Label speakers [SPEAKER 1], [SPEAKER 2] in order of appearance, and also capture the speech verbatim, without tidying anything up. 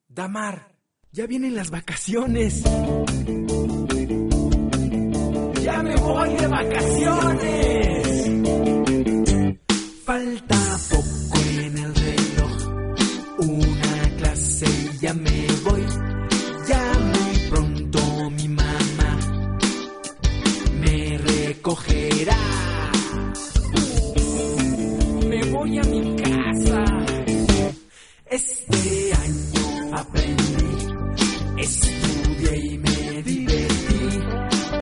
[SPEAKER 1] Damar, ya vienen las vacaciones. ¡Ya me voy de vacaciones!